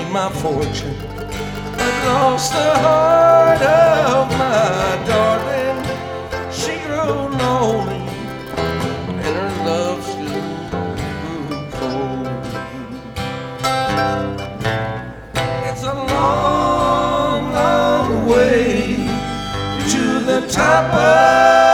gained my fortune, but lost the heart of my darling. She grew lonely, and her love still grew cold. It's a long, long way to the top of